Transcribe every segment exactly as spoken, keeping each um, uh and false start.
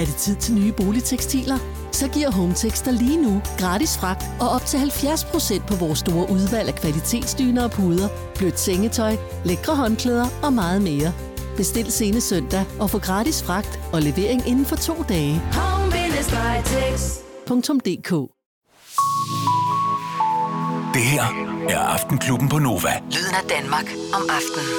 Er det tid til nye boligtekstiler? Så giver Hometex dig lige nu gratis fragt og op til halvfjerds procent på vores store udvalg af kvalitetsdyner og puder, blødt sengetøj, lækre håndklæder og meget mere. Bestil senest søndag og få gratis fragt og levering inden for to dage. home-tex punktum d k. Det her er Aftenklubben på Nova. Lyden af Danmark om aftenen.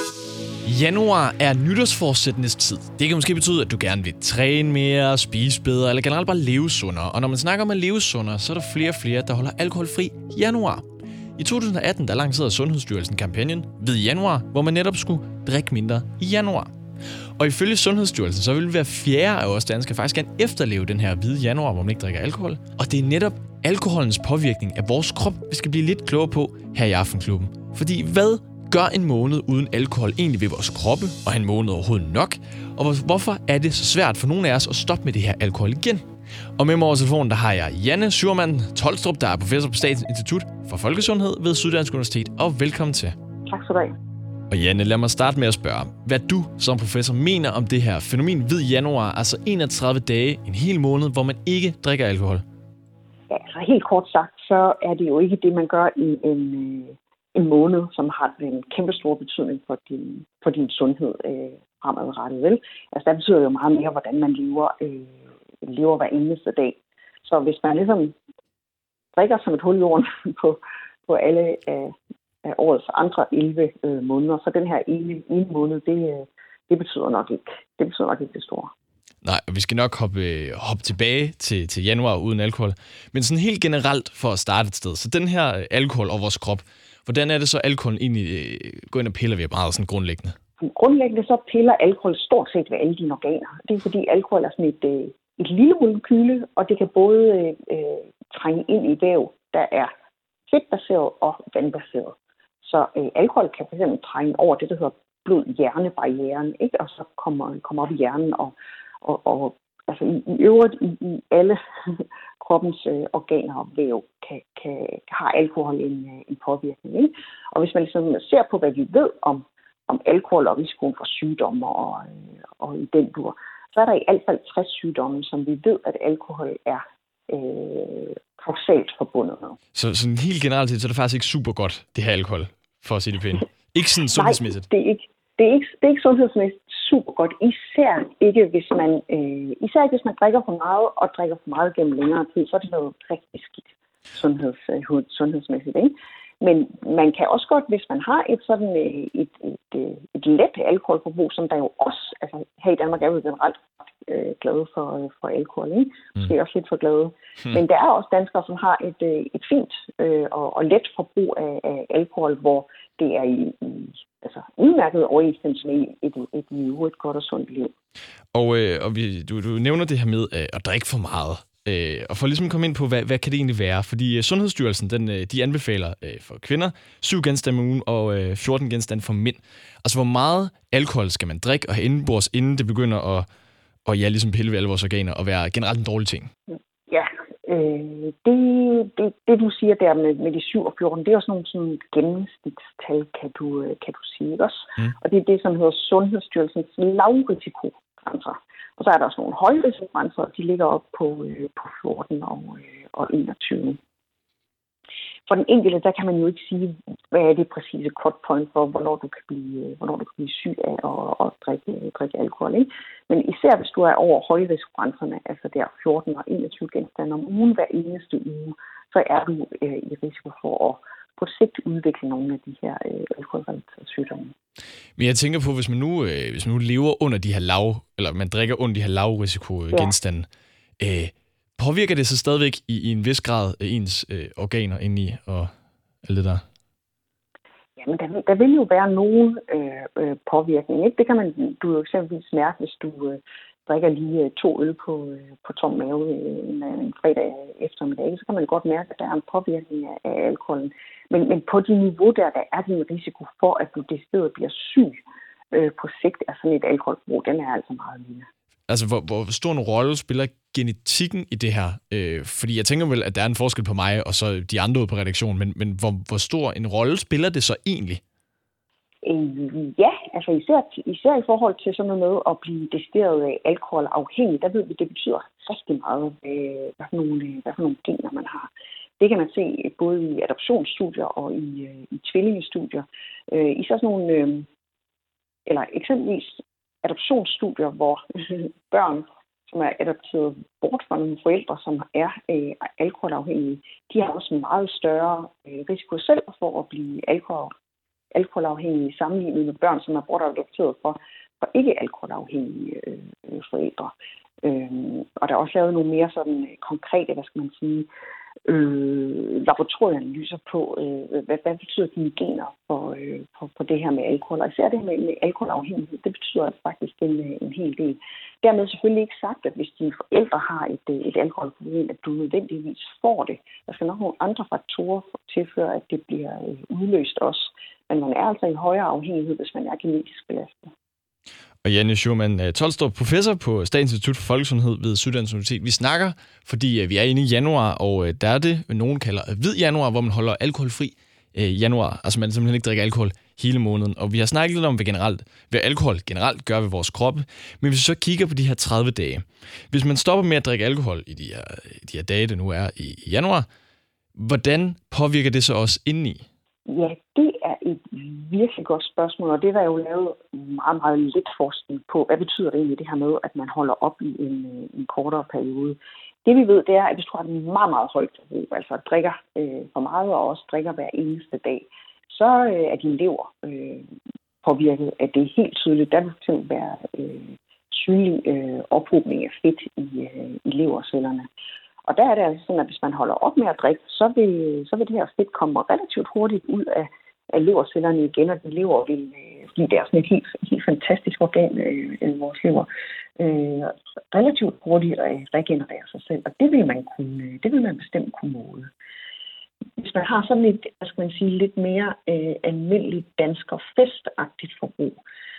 Januar er nytårsforsættenes tid. Det kan måske betyde, at du gerne vil træne mere, spise bedre, eller generelt bare leve sundere. Og når man snakker om at leve sundere, så er der flere og flere, der holder alkoholfri i januar. I to tusind og atten der lancerede Sundhedsstyrelsen kampagnen Hvid Januar, hvor man netop skulle drikke mindre i januar. Og ifølge Sundhedsstyrelsen, så vil hver fjerde af os danskere faktisk gerne efterleve den her hvide januar, hvor man ikke drikker alkohol. Og det er netop alkoholens påvirkning af vores krop, vi skal blive lidt klogere på her i Aftenklubben. Fordi hvad gør en måned uden alkohol egentlig ved vores kroppe, og er en måned overhovedet nok? Og hvorfor er det så svært for nogle af os at stoppe med det her alkohol igen? Og med mig over telefonen, der har jeg Janne Schurmann Tolstrup, der er professor på Statens Institut for Folkesundhed ved Syddansk Universitet, og velkommen til. Tak skal du have. Og Janne, lad mig starte med at spørge, hvad du som professor mener om det her fænomen hvid januar, altså enogtredive dage, en hel måned, hvor man ikke drikker alkohol? Ja, altså helt kort sagt, så er det jo ikke det, man gør i en, en måned, som har en kæmpe stor betydning for din, for din sundhed øh, fremadrettet, vel? Altså, der betyder jo meget mere, hvordan man lever, øh, lever hver eneste dag. Så hvis man ligesom drikker som et hul i jorden på, på alle øh, af årets andre elleve øh, måneder, så den her ene, ene måned, det, øh, det betyder nok ikke. Det betyder nok ikke det store. Nej, vi skal nok hoppe, hoppe tilbage til, til januar uden alkohol. Men sådan helt generelt for at starte et sted. Så den her alkohol og vores krop, hvordan er det så, alkoholen egentlig øh, går ind og piller ved meget sådan grundlæggende? Grundlæggende så piller alkohol stort set ved alle dine organer. Det er fordi alkohol er sådan et, øh, et lille molekyle, og det kan både øh, trænge ind i væv, der er fedtbaseret og vandbaseret. Så øh, alkohol kan fx trænge over det, der hedder blod-hjernebarrieren, ikke? Og så kommer, kommer op i hjernen og Og, og altså i, i øvrigt i, i alle kroppens øh, organer og væv kan, kan, har alkohol en, en påvirkning. Ikke? Og hvis man ligesom ser på, hvad vi ved om, om alkohol og risikoen for sygdomme og, og i den dur, så er der i hvert fald tres sygdomme, som vi ved, at alkohol er øh, kausalt forbundet med. Så sådan helt generelt set, så er det faktisk ikke super godt, det her alkohol, for at sige det pænt. Ikke sådan sundhedsmæssigt. Nej, det er ikke. Det er ikke, det er ikke sundhedsmæssigt super godt, især ikke hvis man, øh, især ikke hvis man drikker for meget og drikker for meget gennem længere tid, så er det noget rigtig skidt sundheds, øh, sundhedsmæssigt. Ikke? Men man kan også godt, hvis man har et sådan et, et, et, et let alkoholforbrug, som der jo også, altså her i Danmark er vi generelt øh, glade for, for alkohol, ikke? Måske mm. også lidt for glade. Mm. Men der er også danskere, som har et, et fint øh, og, og let forbrug af, af alkohol, hvor det er i, i altså udmærket overensstemmelse med et, et, et, et godt og sundt liv. Og, øh, og vi, du, du nævner det her med øh, at drikke for meget. Øh, og for ligesom at komme ind på, hvad, hvad kan det egentlig være? Fordi øh, Sundhedsstyrelsen, den, øh, de anbefaler øh, for kvinder syv genstande om ugen og øh, fjorten genstande for mænd. Altså, hvor meget alkohol skal man drikke og have indenbords, inden det begynder at og, ja, ligesom pille ved alle vores organer og være generelt en dårlig ting? Ja, øh, det, det, det du siger der med, med de syv og fjorten, det er også nogle sådan gennemsnitstal, kan du, kan du sige, ikke også? Mm. Og det er det, som hedder Sundhedsstyrelsens lavrisikogrænser. Og så er der også nogle højrisikogrænser, og de ligger op på, øh, på fjorten og, øh, og enogtyve. For den enkelte, der kan man jo ikke sige, hvad er det præcise cut point for, hvornår du kan blive, hvornår du kan blive syg af at, at drikke, drikke alkohol. Ikke? Men især hvis du er over højrisikogrænserne, altså der fjorten og enogtyve genstande om ugen hver eneste uge, så er du øh, i risiko for at på sigt udvikle nogle af de her øh, alkoholrelaterede sygdomme. Men jeg tænker på, hvis man nu, øh, hvis man nu lever under de her lav, eller man drikker under de her lavrisikogenstande, ja. øh, påvirker det så stadigvæk i, i en vis grad ens øh, organer indeni og alt det der? Jamen, der, der vil jo være nogen øh, øh, påvirkning. Ikke? Det kan man, du jo eksempelvis mærke, hvis du øh, drikker lige øh, to øl på, øh, på tom mave øh, en, en fredag eftermiddag, så kan man godt mærke, at der er en påvirkning af, af alkoholen. Men, men på det niveau der, der er det en risiko for, at du decideret bliver syg øh, på sigt af sådan et alkoholforbrug. Den er altså meget lille. Altså, hvor, hvor stor en rolle spiller genetikken i det her? Øh, fordi jeg tænker vel, at der er en forskel på mig og så de andre ude på redaktionen, men, men hvor, hvor stor en rolle spiller det så egentlig? Øh, ja, altså især, især i forhold til sådan noget med at blive decideret alkoholafhængig, der ved vi, det betyder rigtig meget, øh, hvad, for nogle, hvad for nogle gener man har. Det kan man se både i adoptionsstudier og i, øh, i tvillingestudier. Øh, I sådan nogle, øh, eller eksempelvis adoptionsstudier, hvor øh, børn, som er adopteret bort fra nogle forældre, som er øh, alkoholafhængige, de har også en meget større øh, risiko selv for at blive alkohol, alkoholafhængige sammenlignet med børn, som er bortadopteret for, for ikke alkoholafhængige øh, forældre. Øh, og der er også lavet nogle mere sådan konkrete, hvad skal man sige, øh, laboratorieanalyser på, øh, hvad, hvad betyder de gener for, øh, for, for det her med alkohol. Og især det her med, med alkoholafhængighed, det betyder faktisk en, en hel del. Dermed selvfølgelig ikke sagt, at hvis dine forældre har et, et alkoholproblem, at du nødvendigvis får det. Der skal nok nogle andre faktorer tilføre, at det bliver udløst også. Men man er altså i højere afhængighed, hvis man er genetisk belastet. Og Janne Schurman Tolstrup, professor på Statens Institut for Folkesundhed ved Syddansk Universitet. Vi snakker, fordi vi er inde i januar, og der er det, nogen kalder hvid januar, hvor man holder alkoholfri januar. Altså man simpelthen ikke drikker alkohol hele måneden. Og vi har snakket lidt om, hvad, generelt, hvad alkohol generelt gør ved vores kroppe. Men hvis vi så kigger på de her tredive dage. Hvis man stopper med at drikke alkohol i de her, de her dage, det nu er i, i januar, hvordan påvirker det så også indeni? Ja, det er et virkelig godt spørgsmål, og det er der jo lavet meget, meget lidt forskning på. Hvad betyder det egentlig det her med, at man holder op i en, en kortere periode? Det vi ved, det er, at hvis du har en meget, meget højt forbrug, altså drikker øh, for meget og også drikker hver eneste dag, så øh, er din lever øh, påvirket af det helt tydeligt. Der vil fx være øh, synlig øh, ophobning af fedt i, øh, i levercellerne. Og der er det altså sådan, at hvis man holder op med at drikke, så vil, så vil det her fedt komme relativt hurtigt ud af, af levercellerne igen, og den lever vil blive der sådan et helt, helt fantastisk organ øh, vores lever. Øh, relativt hurtigt regenererer sig selv, og det vil man kunne, det vil man bestemt kunne måle. Hvis man har sådan et, hvad skal man sige, lidt mere øh, almindeligt dansker festagtigt forbrug,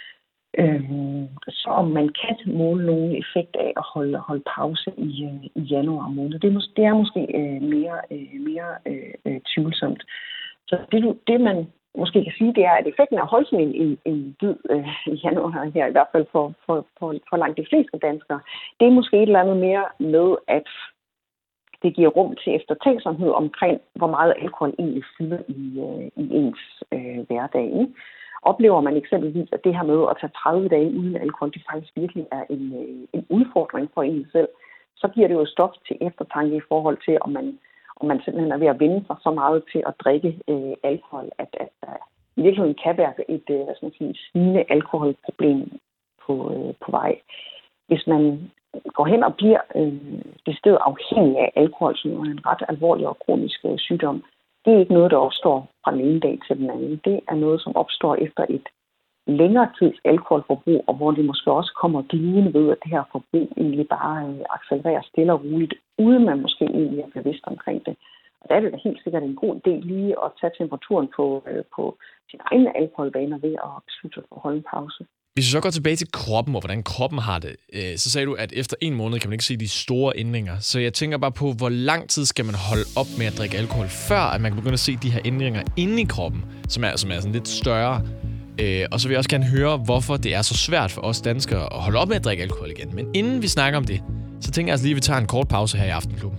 Øhm, så om man kan måle nogen effekt af at holde, holde pause i, øh, i januar måned. Det er, mås- det er måske øh, mere, øh, mere øh, tvivlsomt. Så det, det man måske kan sige, det er, at effekten af holdt en, en, en dyd øh, i januar her, i hvert fald for, for, for, for langt de fleste danskere, det er måske et eller andet mere med, at det giver rum til eftertænksomhed omkring, hvor meget alkohol egentlig fylder i, øh, i ens øh, hverdag. Ikke? Oplever man eksempelvis, at det her med at tage tredive dage uden alkohol, det faktisk virkelig er en, en udfordring for en selv, så giver det jo stof til eftertanke i forhold til, om man, om man simpelthen er ved at vende sig så meget til at drikke øh, alkohol, at, at der i virkeligheden kan være et øh, hvad skal man sige, snigende alkoholproblem på, øh, på vej. Hvis man går hen og bliver øh, decideret afhængig af alkohol, som er en ret alvorlig og kronisk øh, sygdom, det er ikke noget, der opstår fra den ene dag til den anden. Det er noget, som opstår efter et længere tids alkoholforbrug, og hvor det måske også kommer glidende ved, at det her forbrug egentlig bare øh, accelererer stille og roligt, uden man måske egentlig er bevidst omkring det. Og der er det da helt sikkert en god idé lige at tage temperaturen på, øh, på sine egne alkoholvaner ved at beslutte at holde en pause. Hvis vi så går tilbage til kroppen, og hvordan kroppen har det, så sagde du, at efter en måned kan man ikke se de store ændringer. Så jeg tænker bare på, hvor lang tid skal man holde op med at drikke alkohol, før at man kan begynde at se de her ændringer inde i kroppen, som er, som er sådan lidt større. Og så vil jeg også gerne høre, hvorfor det er så svært for os danskere at holde op med at drikke alkohol igen. Men inden vi snakker om det, så tænker jeg altså lige, at vi tager en kort pause her i Aftenklubben.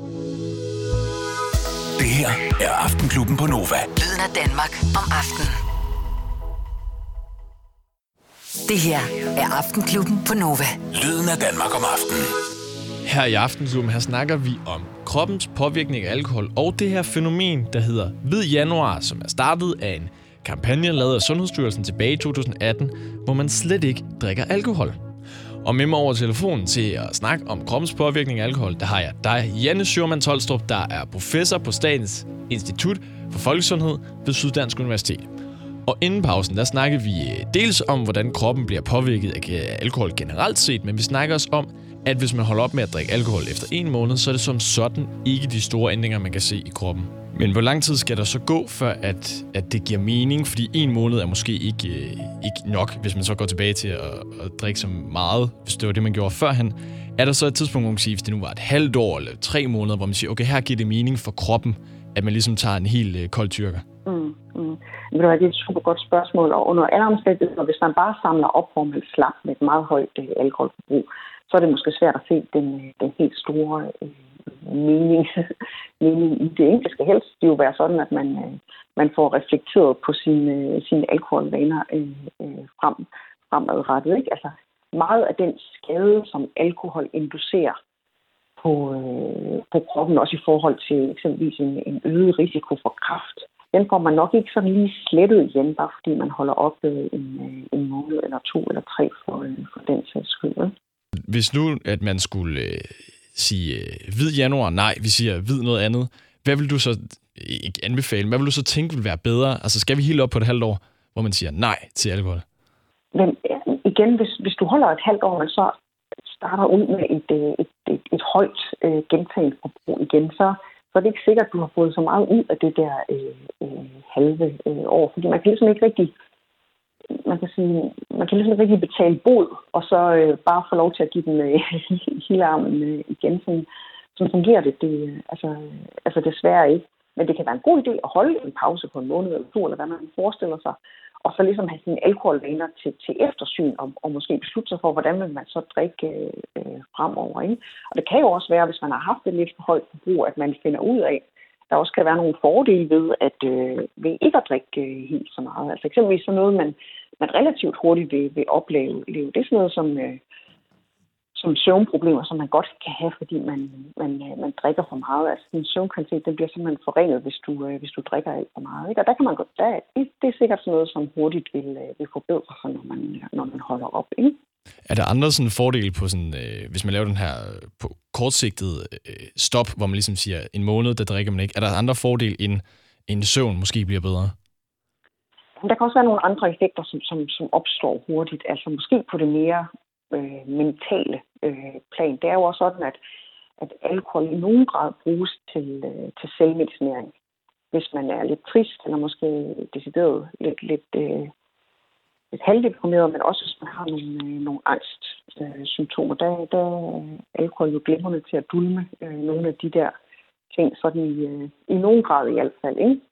Det her er Aftenklubben på Nova. Lyden af Danmark om aftenen. Det her er Aftenklubben på Nova. Lyden af Danmark om aftenen. Her i Aftenklubben, her snakker vi om kroppens påvirkning af alkohol og det her fænomen, der hedder Hvid Januar, som er startet af en kampagne lavet af Sundhedsstyrelsen tilbage i to tusind atten, hvor man slet ikke drikker alkohol. Og med mig over telefonen til at snakke om kroppens påvirkning af alkohol, der har jeg dig, Janne Schurman Tolstrup, der er professor på Statens Institut for Folkesundhed ved Syddansk Universitet. Og inden pausen, der snakker vi dels om, hvordan kroppen bliver påvirket af alkohol generelt set, men vi snakker også om, at hvis man holder op med at drikke alkohol efter en måned, så er det som sådan ikke de store ændringer, man kan se i kroppen. Men hvor lang tid skal der så gå, før at, at det giver mening? Fordi en måned er måske ikke, ikke nok, hvis man så går tilbage til at, at drikke så meget, hvis det var det, man gjorde førhen. Er der så et tidspunkt, hvor man kan sige, hvis det nu var et halvt år eller tre måneder, hvor man siger, okay, her giver det mening for kroppen, at man ligesom tager en helt kold tyrker? Mm, mm. Det er et super godt spørgsmål, og under alle omstændigheder, hvis man bare samler op, hvor man slap med et meget højt øh, alkoholforbrug, så er det måske svært at se den, den helt store øh, mening, mening i det. Det skal helst det jo være sådan, at man, øh, man får reflekteret på sine, øh, sine alkoholvaner øh, øh, frem, fremadrettet. Ikke? Altså, meget af den skade, som alkohol inducerer på, øh, på kroppen, også i forhold til eksempelvis en, en øget risiko for kræft, den får man nok ikke sådan lige slettet igen, bare fordi man holder op øh, en, en måned eller to eller tre for, øh, for den sags skyld. Hvis nu, at man skulle øh, sige øh, hvid januar, nej, vi siger hvid noget andet, hvad vil du så ikke anbefale? Hvad vil du så tænke vil være bedre? Altså skal vi helt op på et halvt år, hvor man siger nej til alkohol? Men igen, hvis, hvis du holder et halvt år, man så starter ud med et, et, et, et højt øh, gentaget forbrug igen, så, så er det ikke sikkert, at du har fået så meget ud af det der øh, øh, halve øh, år. Fordi man kan ligesom ikke rigtig, man kan sige, man kan ligesom ikke rigtig betale bod, og så øh, bare få lov til at give den øh, hele armen øh, igen. Sådan, sådan fungerer det, det altså, altså desværre ikke. Men det kan være en god idé at holde en pause på en måned eller to, eller hvad man forestiller sig, og så ligesom have sine alkoholvaner til, til eftersyn, og, og måske beslutte sig for, hvordan vil man så drikke øh, fremover. Ikke? Og det kan jo også være, hvis man har haft et lidt for højt forbrug, at man finder ud af, der også kan være nogle fordele ved, at øh, ved ikke at drikke øh, helt så meget. Altså eksempelvis sådan noget, man, man relativt hurtigt vil, vil opleve. Det er sådan noget som, øh, som søvnproblemer, som man godt kan have, fordi man, man, man drikker for meget. Altså din søvnkvalitet, den bliver simpelthen forringet, hvis du, øh, hvis du drikker alt for meget. Ikke? Og der kan man godt, der, det er sikkert sådan noget, som hurtigt vil, øh, vil forbedre sig, når man, når man holder op. Ikke? Er der andre sådan fordele på sådan, øh, hvis man laver den her på kortsigtet øh, stop, hvor man ligesom siger, en måned, der drikker man ikke. Er der andre fordele, end en søvn måske bliver bedre? Der kan også være nogle andre effekter, som, som, som opstår hurtigt. Altså måske på det mere øh, mentale øh, plan. Det er jo også sådan, at, at alkohol i nogen grad bruges til, øh, til selvmedicinering. Hvis man er lidt trist, eller måske decideret lidt, lidt, øh, lidt halvdeprimeret, men også hvis man har nogle, øh, nogle angstsymptomer, øh, der, der er alkohol jo glimrende til at dulme øh, nogle af de der ting, sådan i, øh, i nogen grad i hvert fald, ikke?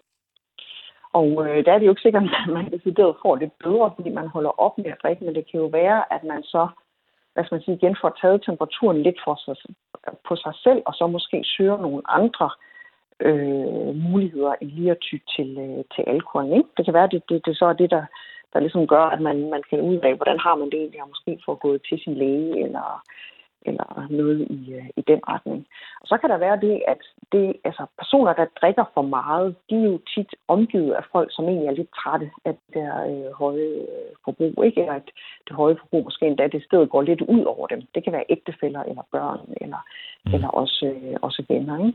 Og øh, der er det jo ikke sikkert, at man decideret får det bedre, fordi man holder op med at drikke, men det kan jo være, at man så, hvad skal man sige, igen får taget temperaturen lidt for sig, på sig selv, og så måske søger nogle andre øh, muligheder end lige at ty til, øh, til alkohol. Ikke? Det kan være, at det, det, det så er det, der, der ligesom gør, at man, man finder ud af, hvordan har man det egentlig, og måske får gået til sin læge, eller eller noget i, i den retning. Og så kan der være det, at det, altså personer, der drikker for meget, de er jo tit omgivet af folk, som egentlig er lidt trætte af det der øh, høje forbrug, ikke? Eller at det høje forbrug måske endda det sted går lidt ud over dem. Det kan være ægtefæller eller børn, eller, mm. eller også, øh, også venner, ikke?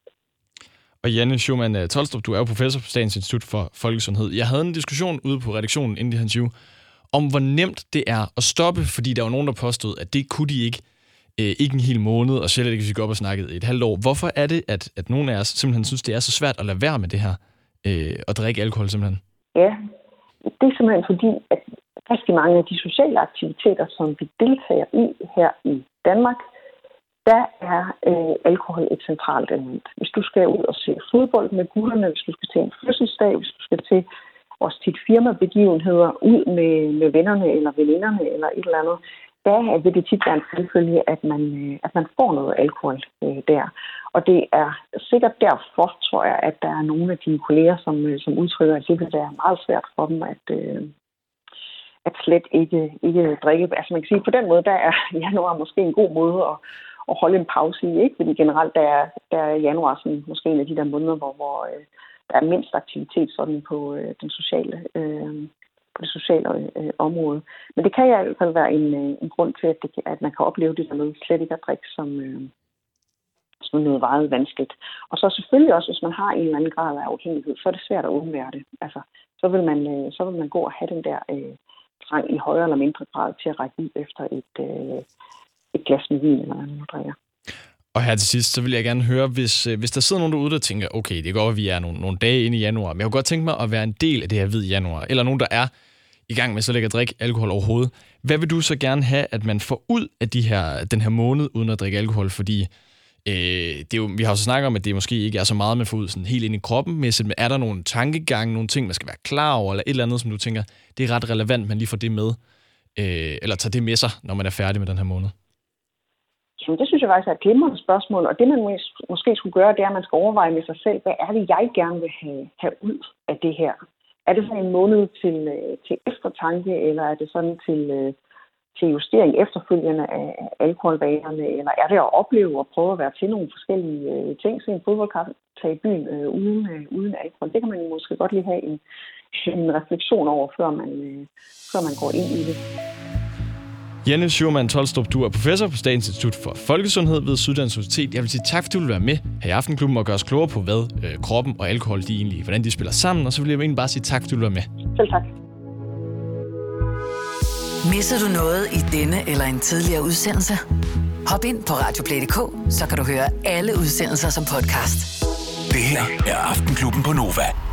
Og Janne Schumann-Tolstrup, du er jo professor på Statens Institut for Folkesundhed. Jeg havde en diskussion ude på redaktionen inden det her interview, om hvor nemt det er at stoppe, fordi der var nogen, der påstod, at det kunne de ikke. Øh, ikke en hel måned, og selv ikke, hvis vi går op og snakket et halvt år. Hvorfor er det, at, at nogen af os simpelthen synes, det er så svært at lade være med det her, øh, og drikke alkohol simpelthen? Ja, det er simpelthen fordi, at rigtig mange af de sociale aktiviteter, som vi deltager i her i Danmark, der er øh, alkohol et centralt element. Hvis du skal ud og se fodbold med gutterne, hvis du skal til en fødselsdag, hvis du skal til også tit firmabegivenheder, ud med, med vennerne eller veninderne eller et eller andet, der vil det tit være en selvfølge, at man, at man får noget alkohol øh, der. Og det er sikkert derfor, tror jeg, at der er nogle af de kolleger, som, som udtrykker, at det vil være meget svært for dem at, øh, at slet ikke, ikke drikke. Altså man kan sige, på den måde, der er januar måske en god måde at, at holde en pause i, ikke? Fordi generelt der er, der er januar sådan, måske en af de der måneder, hvor, hvor øh, der er mindst aktivitet sådan på øh, den sociale øh, på det sociale øh, område. Men det kan i hvert fald være en, øh, en grund til, at, det, at man kan opleve det der med slet ikke at drikke som, øh, som noget meget vanskeligt. Og så selvfølgelig også, hvis man har en eller anden grad af afhængighed, så er det svært at undvære det. Altså, så vil man, øh, så vil man gå og have den der øh, trang i højere eller mindre grad til at række ud efter et, øh, et glas med vin, eller hvad man nu drikker. Og her til sidst, så vil jeg gerne høre, hvis, hvis der sidder nogen derude, der tænker, okay, det går, at vi er nogle, nogle dage inde i januar, men jeg kunne godt tænke mig at være en del af det her hvid januar, eller nogen, der er i gang med så ikke at drikke alkohol overhovedet. Hvad vil du så gerne have, at man får ud af de her, den her måned, uden at drikke alkohol? Fordi Øh, det er jo, vi har jo så snakket om, at det måske ikke er så meget, man får ud sådan helt ind i kroppen, men er der nogle tankegange, nogle ting, man skal være klar over, eller et eller andet, som du tænker, det er ret relevant, man lige får det med, øh, eller tager det med sig, når man er færdig med den her måned? Jamen, det synes jeg faktisk er et glimrende spørgsmål, og det man måske skulle gøre, det er, at man skal overveje med sig selv, hvad er det, jeg gerne vil have, have ud af det her? Er det sådan en måned til, til eftertanke, eller er det sådan til, til justering efterfølgende af alkoholvanerne, eller er det at opleve og prøve at være til nogle forskellige ting, så en fodboldkamp tage i byen øh, uden, øh, uden alkohol? Det kan man måske godt lige have en, en refleksion over, før man, øh, før man går ind i det. Janne Schurman Tolstrup, du er professor på Statens Institut for Folkesundhed ved Syddansk Universitet. Jeg vil sige tak, fordi du vil være med her i Aftenklubben og gøre os klogere på, hvad øh, kroppen og alkohol, de egentlig, hvordan de spiller sammen. Og så vil jeg egentlig bare sige tak, fordi du vil være med. Selv tak. Misser du noget i denne eller en tidligere udsendelse? Hop ind på radioplay punktum d k, så kan du høre alle udsendelser som podcast. Det her er Aftenklubben på Nova.